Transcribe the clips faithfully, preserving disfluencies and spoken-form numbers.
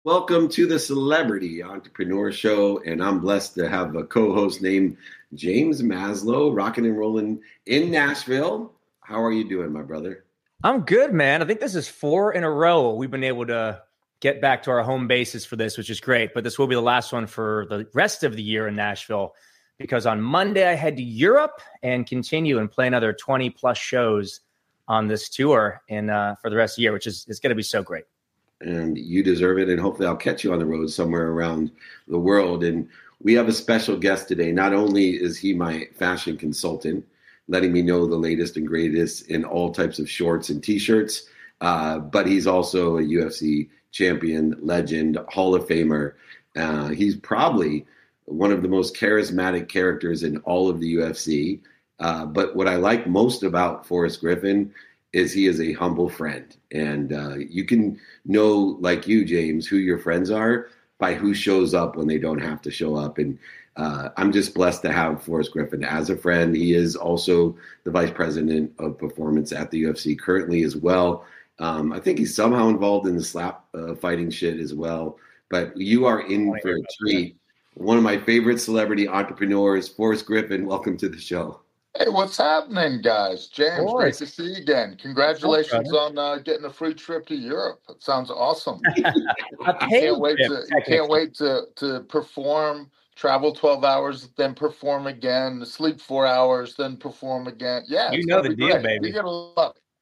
Welcome to the Celebrity Entrepreneur Show, and I'm blessed to have a co-host named James Maslow, rocking and rolling in Nashville. How are you doing, my brother? I'm good, man. I think this is four in a row we've been able to get back to our home bases for this, which is great. But this will be the last one for the rest of the year in Nashville, because on Monday I head to Europe and continue and play another twenty plus shows on this tour and uh, for the rest of the year, which is it's going to be so great. And you deserve it. And hopefully I'll catch you on the road somewhere around the world. And we have a special guest today. Not only is he my fashion consultant, letting me know the latest and greatest in all types of shorts and t-shirts, uh, but he's also a U F C champion, legend, Hall of Famer. Uh, he's probably one of the most charismatic characters in all of the U F C. Uh, but what I like most about Forrest Griffin is he is a humble friend. And uh, you can know, like you, James, who your friends are by who shows up when they don't have to show up. And uh, I'm just blessed to have Forrest Griffin as a friend. He is also the vice president of performance at the U F C currently as well. Um, I think he's somehow involved in the slap uh, fighting shit as well. But you are in for a treat. One of my favorite celebrity entrepreneurs, Forrest Griffin. Welcome to the show. Hey, what's happening, guys? James, great to see you again. Congratulations on uh, getting a free trip to Europe. It sounds awesome. you can't wait to you can't wait to to perform, travel twelve hours, then perform again, sleep four hours, then perform again. Yeah, you know the deal, great. baby. You're gonna love it.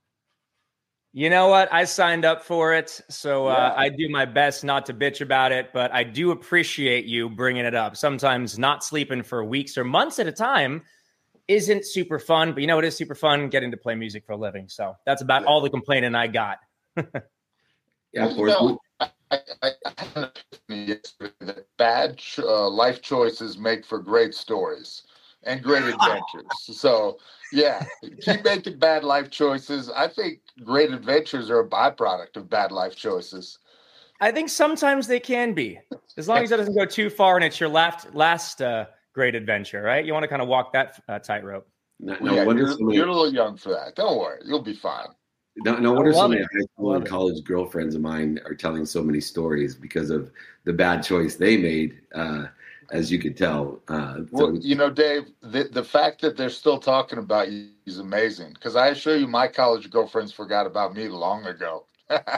You know what? I signed up for it, so uh, yeah. I do my best not to bitch about it, but I do appreciate you bringing it up. Sometimes not sleeping for weeks or months at a time isn't super fun, but you know, it is super fun getting to play music for a living. So that's about yeah. all the complaining I got. yeah, of course. You know, I, I, I had an epiphany yesterday that bad uh, life choices make for great stories and great adventures. So yeah, keep making bad life choices. I think great adventures are a byproduct of bad life choices. I think sometimes they can be, as long as it doesn't go too far and it's your last, last, uh, great adventure, right? You want to kind of walk that uh, tightrope. No, no yeah, you're, somebody, you're a little young for that. Don't worry, you'll be fine. No, no wonder so many high school and college girlfriends of mine are telling so many stories because of the bad choice they made, uh, as you could tell. Uh, well, so, you know, Dave, the, the fact that they're still talking about you is amazing, because I assure you my college girlfriends forgot about me long ago.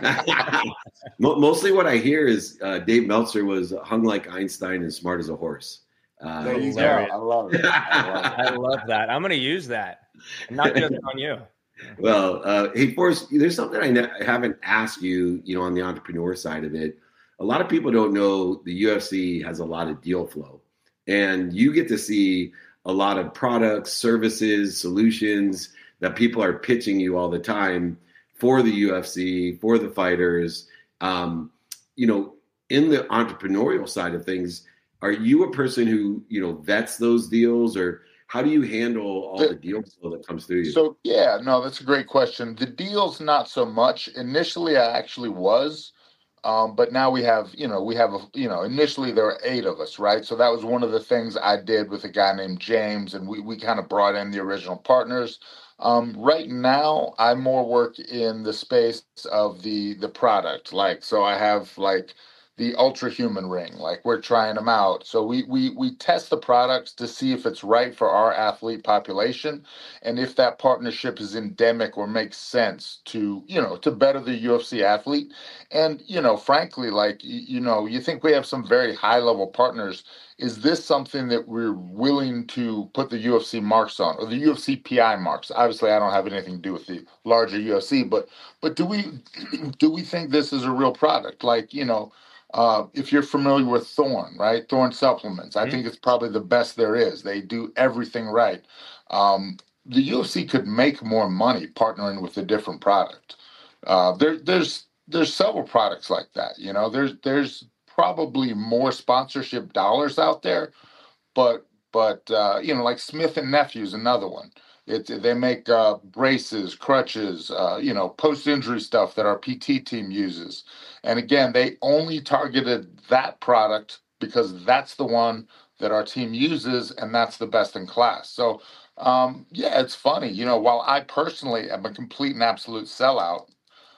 Mostly what I hear is uh, Dave Meltzer was hung like Einstein and smart as a horse. Uh, there you go. I love it. I love, it. I love that. I'm going to use that. Not just on you. Well, uh, hey, Forrest, there's something I, ne- I haven't asked you, you know, on the entrepreneur side of it. A lot of people don't know the U F C has a lot of deal flow, and you get to see a lot of products, services, solutions that people are pitching you all the time for the U F C, for the fighters. Um, you know, in the entrepreneurial side of things, are you a person who, you know, vets those deals, or how do you handle all the, the deal flow that comes through you? So, yeah, no, that's a great question. The deals, not so much. Initially, I actually was, um, but now we have, you know, we have, a, you know, initially there were eight of us, right? So that was one of the things I did with a guy named James, and we, we kind of brought in the original partners. Um, right now, I more work in the space of the the product. Like, so I have like the Ultra Human Ring, like we're trying them out. So we we we test the products to see if it's right for our athlete population, and if that partnership is endemic or makes sense to, you know, to better the U F C athlete. And, you know, frankly, like, you know, you think we have some very high level partners. Is this something that we're willing to put the U F C marks on, or the U F C P I marks? Obviously, I don't have anything to do with the larger U F C, but but do we do we think this is a real product? Like, you know, uh, if you're familiar with Thorne, right? Thorne supplements. I mm-hmm. think it's probably the best there is. They do everything right. Um, the U F C could make more money partnering with a different product. Uh, there, there's there's several products like that. You know, there's there's probably more sponsorship dollars out there, but but uh, you know, like Smith and Nephew's another one. It they make uh, braces, crutches, uh, you know, post-injury stuff that our P T team uses. And again, they only targeted that product because that's the one that our team uses, and that's the best in class. So, um, yeah, it's funny. You know, while I personally am a complete and absolute sellout,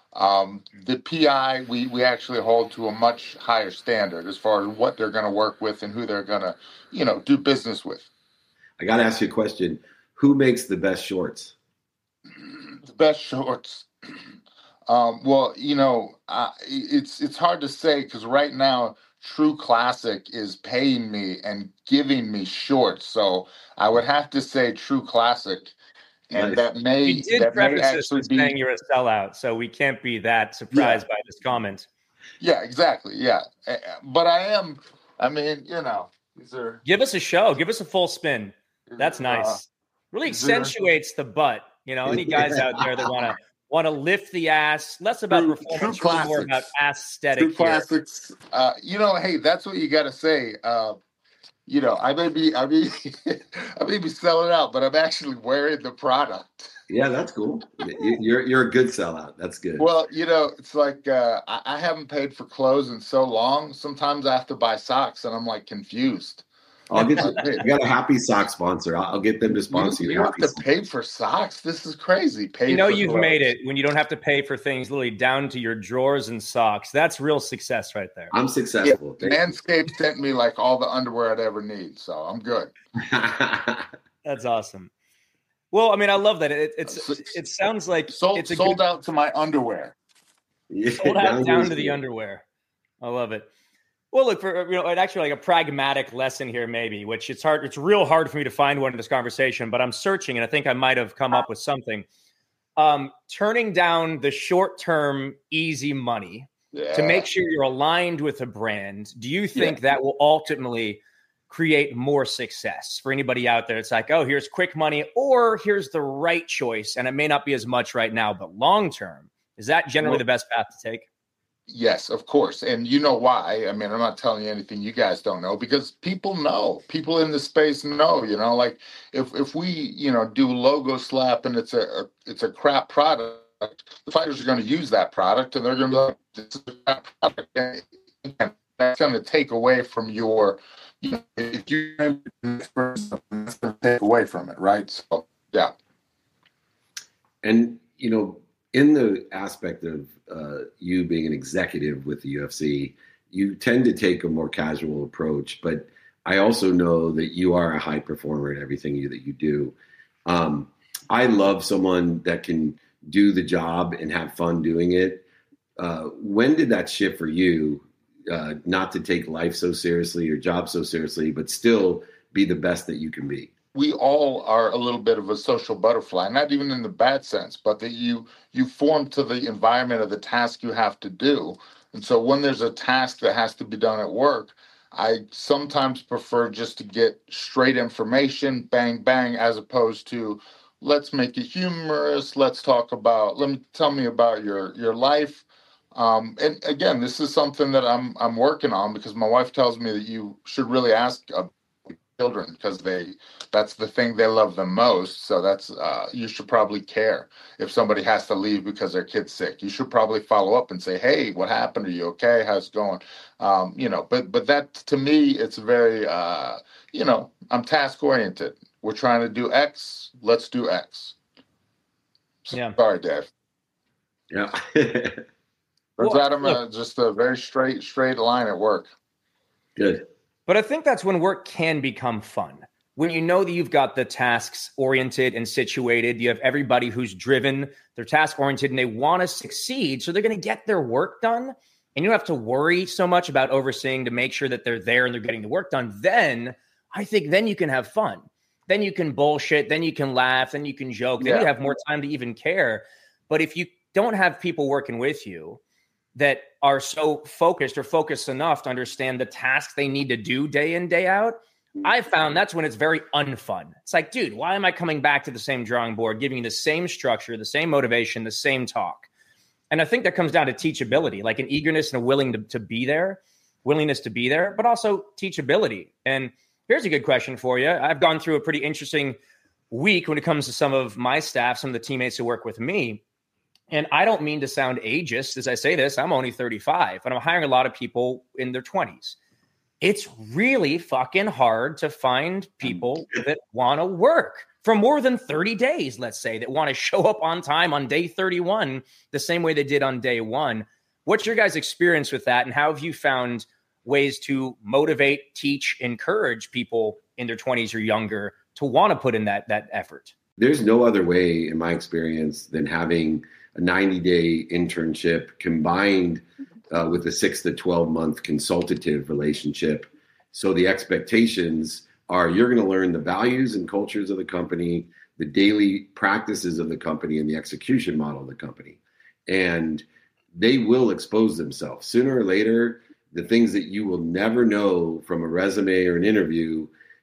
Um, the P I, we, we actually hold to a much higher standard as far as what they're going to work with and who they're going to, you know, do business with. I got to ask you a question. Who makes the best shorts? The best shorts. Um, well, you know, uh, it's it's hard to say because right now True Classic is paying me and giving me shorts, so I would have to say True Classic, and Nice. that may You did that may preface this actually with be saying you're a sellout, so we can't be that surprised Yeah. by this comment. yeah, exactly, yeah. Uh, But I am, I mean, you know, these are Give us a show. Give us a full spin. That's uh, nice. Really is there- accentuates the butt. You know, any guys out there that want to want to lift the ass, less about True- performance, true really more about classics. aesthetic True here. Classics. Uh, you know, hey, that's what you got to say. Uh, you know, I may be, I may, I may be selling out, but I'm actually wearing the product. Yeah, that's cool. You- You're you're a good sellout. That's good. Well, you know, it's like uh, I, I haven't paid for clothes in so long. Sometimes I have to buy socks, and I'm like confused. I'll get you. I got a Happy Sock sponsor. I'll, I'll get them to You, sponsor you. you have Happy to Sock. pay for socks. This is crazy. Pay You know, for you've clothes. made it when you don't have to pay for things literally down to your drawers and socks. That's real success right there. I'm successful. Thank you. Manscaped sent me like all the underwear I'd ever need, so I'm good. That's awesome. Well, I mean, I love that. It, it's it sounds like Sold it's a sold good, out to my underwear. Yeah, sold out down to the here. underwear. I love it. Well, look, for you know, actually like a pragmatic lesson here, maybe, which it's hard. It's real hard for me to find one in this conversation, but I'm searching, and I think I might have come up with something. Um, turning down the short-term, easy money Yeah. to make sure you're aligned with a brand. Do you think Yeah. that will ultimately create more success for anybody out there? It's like, oh, here's quick money, or here's the right choice, and it may not be as much right now, but long-term, is that generally Well, the best path to take? Yes, of course. And you know why? I mean, I'm not telling you anything you guys don't know because people know. People in the space know, you know, like if if we, you know, do logo slap and it's a, a it's a crap product, the fighters are going to use that product and they're going to be like, this is a crap product. And that's going to take away from your, you know, if you that's going to take away from it, right? So, yeah. And you know, in the aspect of uh, you being an executive with the U F C, you tend to take a more casual approach. But I also know that you are a high performer in everything you, that you do. Um, I love someone that can do the job and have fun doing it. Uh, when did that shift for you, uh, not to take life so seriously, your job so seriously, but still be the best that you can be? We all are a little bit of a social butterfly, not even in the bad sense, but that you you form to the environment of the task you have to do. And so when there's a task that has to be done at work, I sometimes prefer just to get straight information, bang, bang, as opposed to let's make it humorous. Let's talk about, let me tell me about your your life. Um, and again, this is something that I'm I'm working on because my wife tells me that you should really ask uh, children because they that's the thing they love the most. So that's uh, you should probably care if somebody has to leave because their kid's sick. You should probably follow up and say, "Hey, what happened? Are you okay? How's it going?" Um, you know, but but that to me, it's very uh, you know, I'm task oriented. We're trying to do X. Let's do X. Yeah. Sorry, Dave. Yeah. Turns Well, out I'm look- uh, just a very straight straight line at work. Good. But I think that's when work can become fun. When you know that you've got the tasks oriented and situated, you have everybody who's driven, they're task oriented, and they want to succeed. So they're going to get their work done. And you don't have to worry so much about overseeing to make sure that they're there and they're getting the work done. Then I think then you can have fun. Then you can bullshit. Then you can laugh. Then you can joke. Then Yeah. you have more time to even care. But if you don't have people working with you that are so focused or focused enough to understand the tasks they need to do day in, day out, I found that's when it's very unfun. It's like, dude, why am I coming back to the same drawing board, giving you the same structure, the same motivation, the same talk? And I think that comes down to teachability, like an eagerness and a willing to, to be there, willingness to be there, but also teachability. And here's a good question for you. I've gone through a pretty interesting week when it comes to some of my staff, some of the teammates who work with me. And I don't mean to sound ageist as I say this. I'm only thirty-five, and I'm hiring a lot of people in their twenties. it's really fucking hard to find people that want to work for more than thirty days, let's say, that want to show up on time on day thirty-one, the same way they did on day one. What's your guys' experience with that? And how have you found ways to motivate, teach, encourage people in their twenties or younger to want to put in that, that effort? There's no other way, in my experience, than having a ninety-day internship combined uh, with a six to twelve month consultative relationship. So the expectations are you're going to learn the values and cultures of the company, the daily practices of the company, and the execution model of the company. And they will expose themselves. Sooner or later, the things that you will never know from a resume or an interview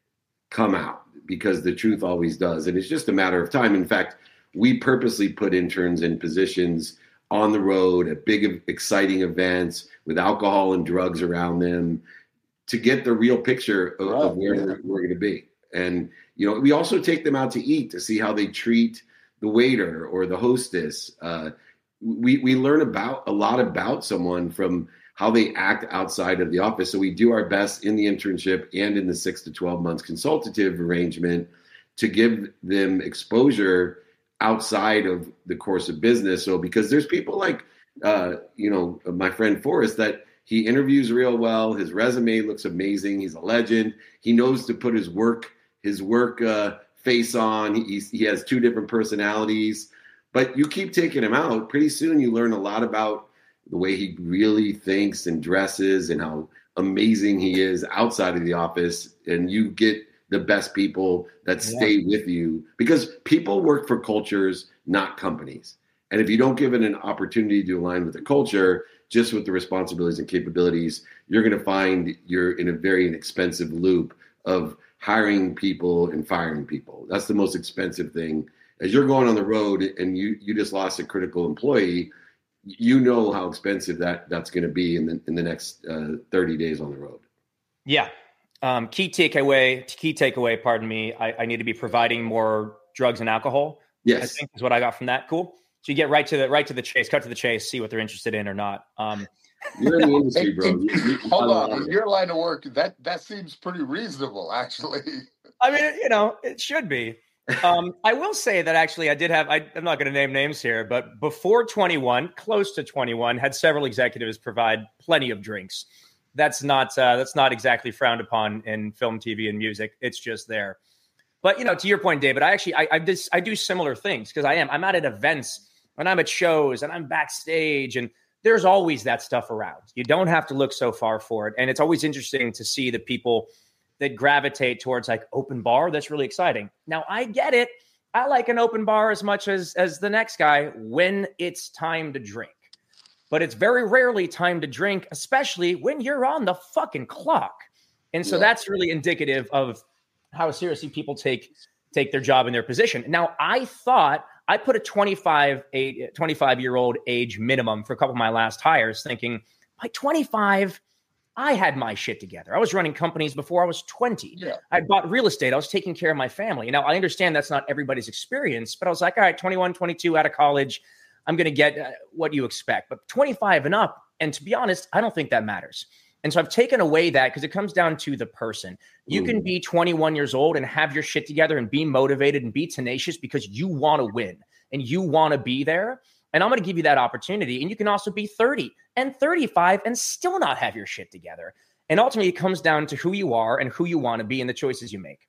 come out, because the truth always does. And it's just a matter of time. In fact, we purposely put interns in positions on the road at big, exciting events with alcohol and drugs around them to get the real picture of, oh, of where yeah. we're, we're going to be. And, you know, we also take them out to eat to see how they treat the waiter or the hostess. Uh, we, we learn about a lot about someone from how they act outside of the office. So we do our best in the internship and in the six to twelve months consultative arrangement to give them exposure outside of the course of business. So because there's people like, uh, you know, my friend Forrest, that he interviews real well. His resume looks amazing. He's a legend. He knows to put his work, his work uh, face on. He, he has two different personalities, but you keep taking him out. Pretty soon you learn a lot about the way he really thinks and dresses and how amazing he is outside of the office. And you get the best people that stay yeah. with you, because people work for cultures, not companies. And if you don't give it an opportunity to align with the culture, just with the responsibilities and capabilities, you're going to find you're in a very inexpensive loop of hiring people and firing people. That's the most expensive thing. As you're going on the road and you, you just lost a critical employee, you know how expensive that that's going to be in the in the next uh, thirty days on the road. Yeah. Um, key takeaway, key takeaway, pardon me. I, I need to be providing more drugs and alcohol. Yes. I think is what I got from that. Cool. So you get right to the, right to the chase, cut to the chase, see what they're interested in or not. Um, You're in the industry, bro. And, and, you, hold on. In your line of work, that, that seems pretty reasonable, actually. I mean, you know, it should be. Um, I will say that actually I did have, I, I'm not going to name names here, but before twenty-one, close to twenty-one, had several executives provide plenty of drinks. That's not, uh, that's not exactly frowned upon in film, T V, and music. It's just there. But, you know, to your point, David, I actually, I, I, dis, I do similar things because I am, I'm out at events and I'm at shows and I'm backstage, and there's always that stuff around. You don't have to look so far for it. And it's always interesting to see the people that gravitate towards like open bar. That's really exciting. Now I get it. I like an open bar as much as, as the next guy when it's time to drink, but it's very rarely time to drink, especially when you're on the fucking clock. And so yeah. that's really indicative of how seriously people take, take their job and their position. Now I thought I put a twenty-five, a twenty-five year old age minimum for a couple of my last hires, thinking by twenty-five, I had my shit together. I was running companies before I was twenty. Yeah. I bought real estate. I was taking care of my family. Now, I understand that's not everybody's experience, but I was like, all right, twenty-one, twenty-two out of college, I'm going to get uh, what you expect. But twenty-five and up, and to be honest, I don't think that matters. And so I've taken away that because it comes down to the person. You mm. can be twenty-one years old and have your shit together and be motivated and be tenacious because you want to win and you want to be there. And I'm going to give you that opportunity. And you can also be thirty and thirty-five and still not have your shit together. And ultimately, it comes down to who you are and who you want to be and the choices you make.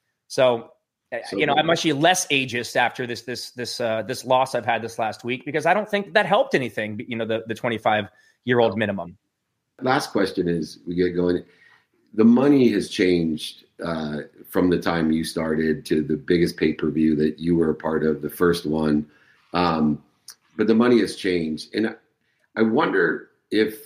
So, so you know, I'm actually less ageist after this this this uh, this loss I've had this last week because I don't think that helped anything. You know, the the twenty-five year old minimum. Last question is we get going. The money has changed uh, from the time you started to the biggest pay per view that you were a part of, the first one. Um, But the money has changed. And I wonder if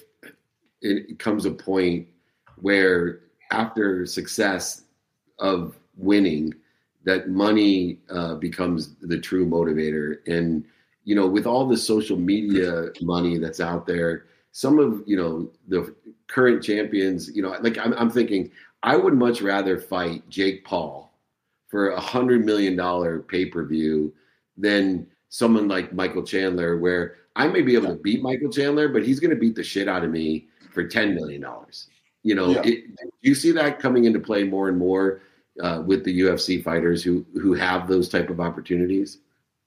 it comes a point where after success of winning, that money uh, becomes the true motivator. And, you know, with all the social media money that's out there, some of, you know, the current champions, you know, like I'm, I'm thinking I would much rather fight Jake Paul for a hundred million dollar pay-per-view than someone like Michael Chandler, where I may be able to beat Michael Chandler, but he's going to beat the shit out of me for ten million dollars. You know, Yeah. it, do you see that coming into play more and more uh, with the U F C fighters who who have those type of opportunities?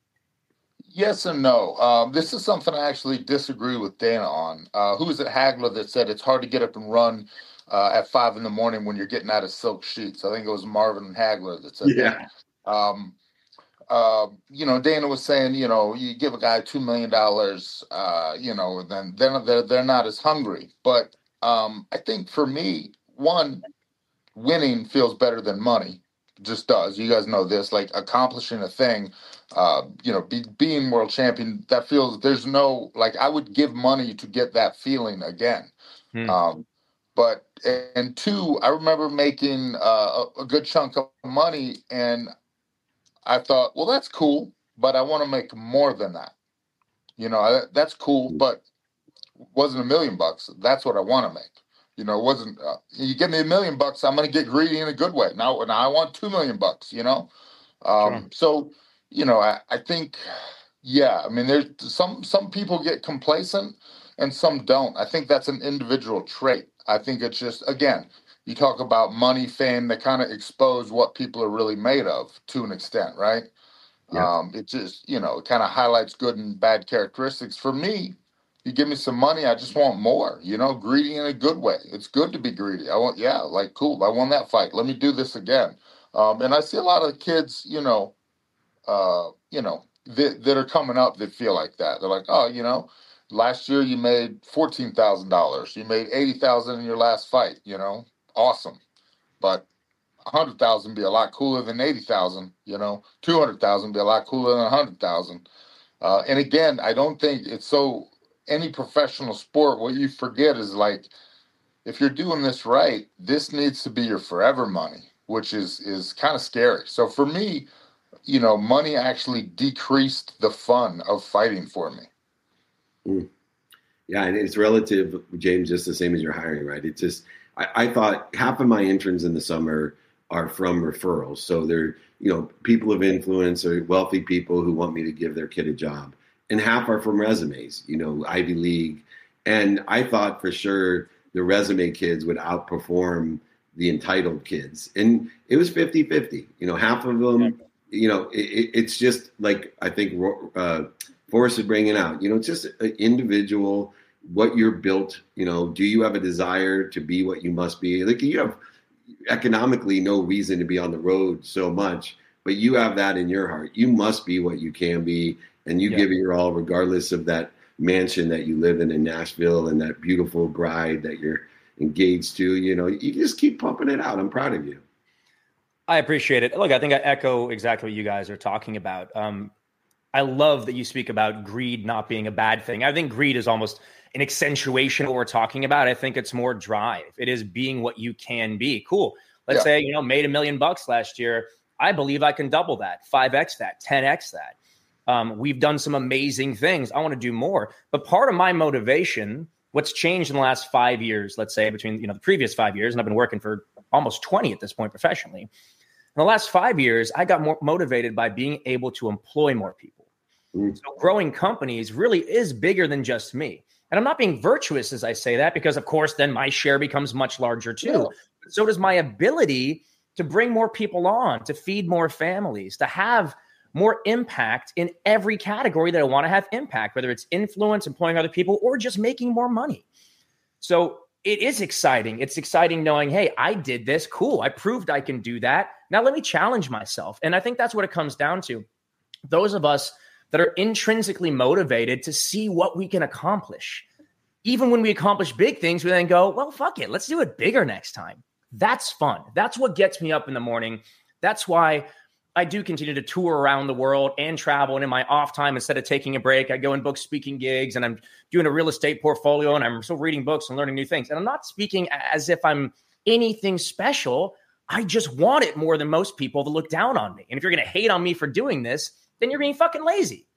Yes and no. Um, this is something I actually disagree with Dana on. Uh, who was it, Hagler, that said it's hard to get up and run uh, at five in the morning when you're getting out of silk sheets? I think it was Marvin Hagler that said Yeah. that. Um, uh, you know, Dana was saying, you know, you give a guy two million dollars, uh, you know, then then they're they're not as hungry. But um, I think for me, one, winning feels better than money. Just does. You guys know this. Like accomplishing a thing, uh, you know, be, being world champion. That feels. There's no like. I would give money to get that feeling again. Hmm. Um, but and two, I remember making uh, a, a good chunk of money, and I thought, well, that's cool, but I want to make more than that. You know, I, that's cool, but wasn't a million bucks. That's what I want to make. You know, it wasn't. Uh, you give me a million bucks, I'm going to get greedy in a good way. Now, now I want two million bucks. You know, um, Sure. so you know, I, I think, yeah. I mean, there's some some people get complacent and some don't. I think that's an individual trait. I think it's just again, you talk about money, fame, they kind of expose what people are really made of to an extent, right? Yeah. Um, it just, you know, it kind of highlights good and bad characteristics. For me, you give me some money, I just want more, you know, greedy in a good way. It's good to be greedy. I want, yeah, like, cool, I won that fight. Let me do this again. Um, and I see a lot of kids, you know, uh, you know, that, that are coming up that feel like that. They're like, oh, you know, last year you made fourteen thousand dollars. You made eighty thousand dollars in your last fight, you know, awesome. But a hundred thousand be a lot cooler than eighty thousand. You know, two hundred thousand be a lot cooler than a hundred thousand. Uh, and again, I don't think it's so. Any professional sport, what you forget is like, if you're doing this right, this needs to be your forever money, which is is kind of scary. So for me, you know, money actually decreased the fun of fighting for me. Mm. Yeah, and it's relative, James, just the same as your hiring, right? It's just I, I thought half of my interns in the summer are from referrals. So they're, you know, people of influence or wealthy people who want me to give their kid a job. And half are from resumes, you know, Ivy League. And I thought for sure the resume kids would outperform the entitled kids. And it was fifty-fifty. You know, half of them, you know, it, it's just like I think uh, Forrest is bringing out, you know, it's just an individual, what you're built, you know, do you have a desire to be what you must be? Like you have economically no reason to be on the road so much, but you have that in your heart. You must be what you can be, and you yeah. give it your all regardless of that mansion that you live in in Nashville and that beautiful bride that you're engaged to. You know, you just keep pumping it out. I'm proud of you. I appreciate it. Look, I think I echo exactly what you guys are talking about. Um, I love that you speak about greed not being a bad thing. I think greed is almost an accentuation of what we're talking about. I think it's more drive. It is being what you can be. Cool. Let's yeah. say, you know, made a million bucks last year. I believe I can double that, five X that, ten X that. Um, we've done some amazing things. I want to do more. But part of my motivation, what's changed in the last five years, let's say between, you know, the previous five years, and I've been working for almost twenty at this point professionally. In the last five years, I got more motivated by being able to employ more people. Mm. So growing companies really is bigger than just me. And I'm not being virtuous as I say that, because of course, then my share becomes much larger too. Yeah. So does my ability to bring more people on, to feed more families, to have more impact in every category that I want to have impact, whether it's influence, employing other people, or just making more money. So it is exciting. It's exciting knowing, hey, I did this. Cool. I proved I can do that. Now let me challenge myself. And I think that's what it comes down to. Those of us that are intrinsically motivated to see what we can accomplish. Even when we accomplish big things, we then go, well, fuck it. Let's do it bigger next time. That's fun. That's what gets me up in the morning. That's why I do continue to tour around the world and travel. And in my off time, instead of taking a break, I go and book speaking gigs, and I'm doing a real estate portfolio, and I'm still reading books and learning new things. And I'm not speaking as if I'm anything special. I just want it more than most people to look down on me. And if you're going to hate on me for doing this, then you're being fucking lazy.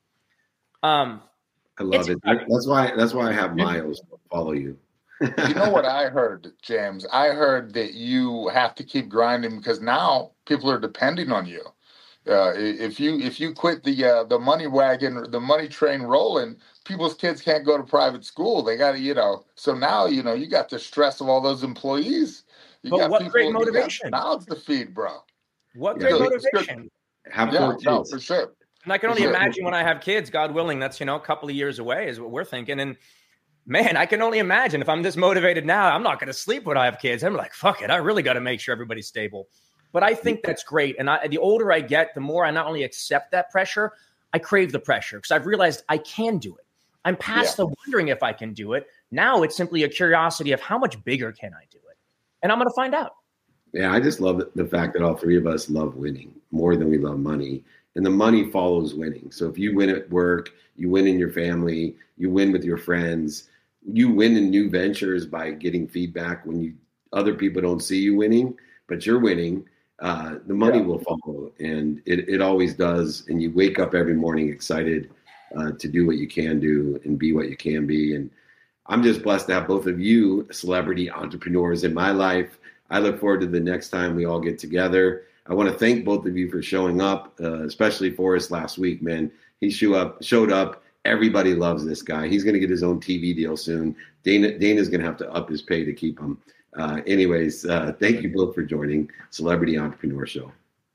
Um, I love it. That's why, that's why I have Miles follow you. You know what I heard, James? I heard that you have to keep grinding because now people are depending on you. Uh, if you if you quit the uh, the money wagon, the money train rolling, people's kids can't go to private school. They got to, you know. So now, you know, you got the stress of all those employees. You but got what people, great you motivation! got mouths to feed, bro. What Yeah, great Good, motivation! Have Yeah, four no, kids. for sure. And I can For only sure. imagine when I have kids, God willing, that's, you know, a couple of years away is what we're thinking. And man, I can only imagine if I'm this motivated now, I'm not going to sleep when I have kids. I'm like, fuck it. I really got to make sure everybody's stable. But I think that's great. And I, the older I get, the more I not only accept that pressure, I crave the pressure because I've realized I can do it. I'm past Yeah. the wondering if I can do it. Now it's simply a curiosity of how much bigger can I do it? And I'm going to find out. Yeah, I just love the fact that all three of us love winning more than we love money. And the money follows winning. So if you win at work, you win in your family, you win with your friends, you win in new ventures by getting feedback when you other people don't see you winning, but you're winning. Uh, the money Yeah. will follow, and it, it always does. And you wake up every morning excited uh, to do what you can do and be what you can be. And I'm just blessed to have both of you celebrity entrepreneurs in my life. I look forward to the next time we all get together. I want to thank both of you for showing up, uh, especially Forrest last week, man. He show up, showed up. Everybody loves this guy. He's going to get his own T V deal soon. Dana Dana's going to have to up his pay to keep him. Uh, anyways, uh, thank you both for joining Celebrity Entrepreneur Show.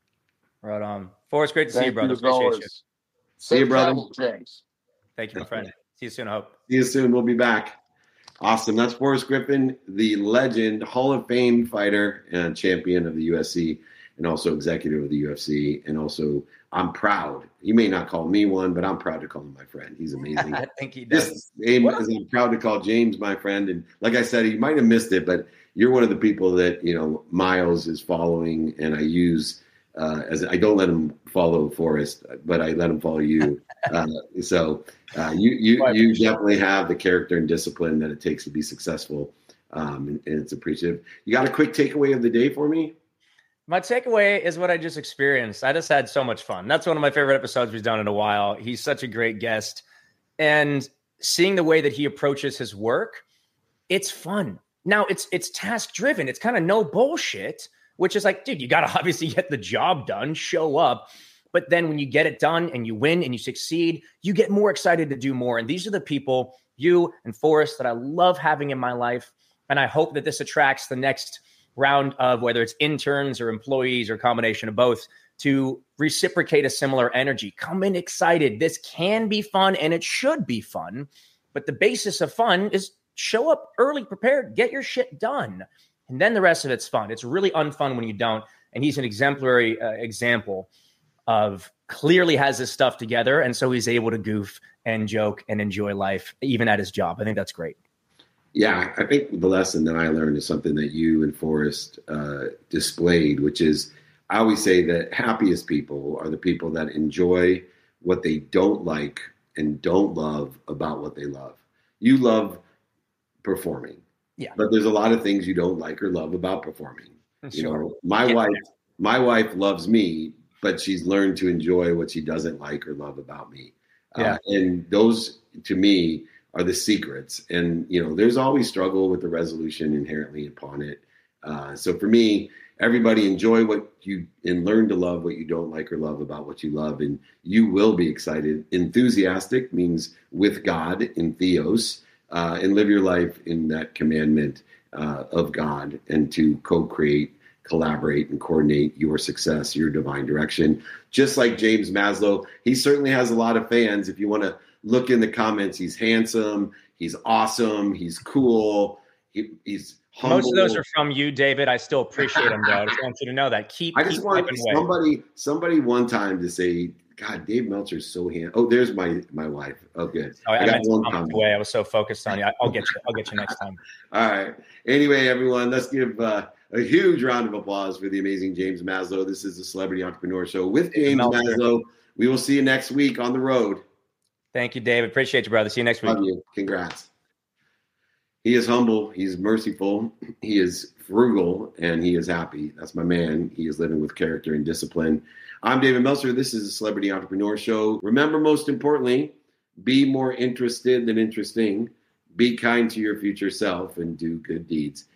Right on. Forrest, great to see Thank you, brother. as Appreciate always. you. See you, Safe brother. travel, James. Thank you, my friend. See you soon, I hope. See you soon. We'll be back. Awesome. That's Forrest Griffin, the legend, Hall of Fame fighter and champion of the U F C, and also executive of the U F C. And also, I'm proud. You may not call me one, but I'm proud to call him my friend. He's amazing. I think he does. This name is I'm proud to call James my friend. And like I said, you might have missed it, but you're one of the people that, you know, Miles is following, and I use uh, as I don't let him follow Forrest, but I let him follow you. uh, so uh, you you you definitely have the character and discipline that it takes to be successful, um, and, and it's appreciative. You got a quick takeaway of the day for me? My takeaway is what I just experienced. I just had so much fun. That's one of my favorite episodes we've done in a while. He's such a great guest. And seeing the way that he approaches his work, it's fun. Now, it's it's task driven. It's kind of no bullshit, which is like, dude, you got to obviously get the job done, show up. But then when you get it done and you win and you succeed, you get more excited to do more. And these are the people, you and Forrest, that I love having in my life. And I hope that this attracts the next round of whether it's interns or employees or a combination of both to reciprocate a similar energy. Come in excited. This can be fun and it should be fun. But the basis of fun is show up early, prepared, get your shit done. And then the rest of it's fun. It's really unfun when you don't. And he's an exemplary uh, example of clearly has his stuff together. And so he's able to goof and joke and enjoy life, even at his job. I think that's great. Yeah, I think the lesson that I learned is something that you and Forrest uh, displayed, which is I always say that happiest people are the people that enjoy what they don't like and don't love about what they love. You love performing. Yeah. But there's a lot of things you don't like or love about performing. You Sure. know, my Yeah. wife, my wife loves me, but she's learned to enjoy what she doesn't like or love about me. Yeah. Uh, and those, to me, are the secrets. And, you know, there's always struggle with the resolution inherently upon it. Uh, so for me, everybody enjoy what you and learn to love what you don't like or love about what you love. And you will be excited. Enthusiastic means with God in theos, uh, and live your life in that commandment uh, of God, and to co-create, collaborate, and coordinate your success, your divine direction. Just like James Maslow, he certainly has a lot of fans. If you want to look in the comments, he's handsome, he's awesome, he's cool, he, he's humble. Most of those are from you, David. I still appreciate them, though. I just want you to know that. Keep, I just keep want typing away. somebody, somebody one time to say, God, Dave Meltzer's so handsome. Oh, there's my my wife. Oh, good. Oh, I, I got meant to one comment comment. away. I was so focused on you. I, I'll get you. I'll get you next time. All right. Anyway, everyone, let's give uh, a huge round of applause for the amazing James Maslow. This is the Celebrity Entrepreneur Show with James Meltzer. Maslow. We will see you next week on the road. Thank you, David. Appreciate you, brother. See you next week. Love you. Congrats. He is humble. He's merciful. He is frugal, and he is happy. That's my man. He is living with character and discipline. I'm David Meltzer. This is the Celebrity Entrepreneur Show. Remember, most importantly, be more interested than interesting. Be kind to your future self and do good deeds.